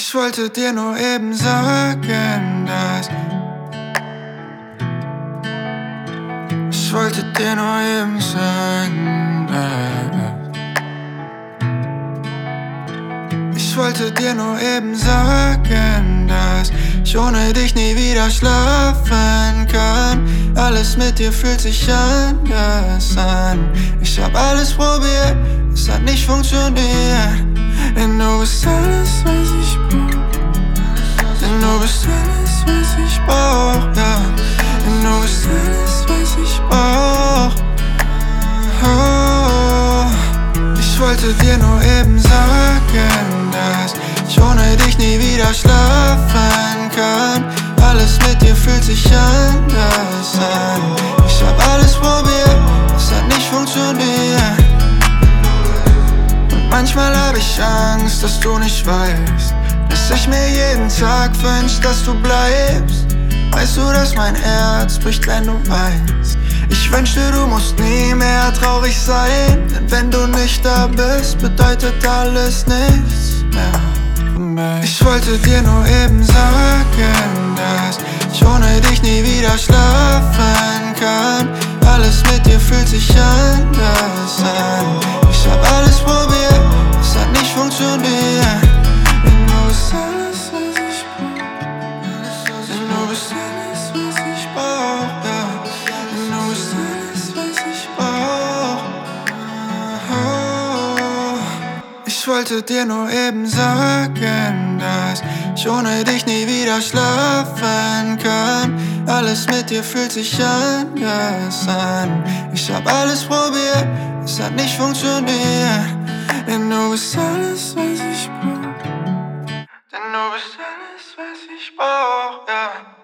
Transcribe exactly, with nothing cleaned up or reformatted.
Ich wollte dir nur eben sagen, dass Ich wollte dir nur eben sagen, dass Ich wollte dir nur eben sagen, dass ich ohne dich nie wieder schlafen kann. Alles mit dir fühlt sich anders an. Ich hab alles probiert, es hat nicht funktioniert. Denn du bist alles, was ich brauch. Denn du bist alles, was ich brauch, ja. Denn du bist alles, was ich brauch. Oh, ich wollte dir nur eben sagen, dass ich ohne dich nie wieder schlafen kann. Alles mit dir fühlt sich anders an. Ich hab alles probiert, es hat nicht funktioniert. Und manchmal hab ich Angst, dass du nicht weißt, dass ich mir jeden Tag wünsch, dass du bleibst. Weißt du, dass mein Herz bricht, wenn du weinst? Ich wünschte, du musst nie mehr traurig sein, denn wenn du nicht da bist, bedeutet alles nichts mehr für mich. Ich wollte dir nur eben sagen, dass ich ohne dich nie wieder schlafen kann. Alles mit dir fühlt sich anders an. Ich hab alles probiert, es hat nicht funktioniert. Denn du bist alles, was ich brauch. Denn du bist alles, was ich brauch, ja. Denn du bist alles, was ich brauch. Oh, ich wollte dir nur eben sagen, dass ich ohne dich nie wieder schlafen kann. Alles mit dir fühlt sich anders an. Ich hab alles probiert, es hat nicht funktioniert. Denn du bist alles, was ich brauch. Denn du bist alles, was ich brauch, ja.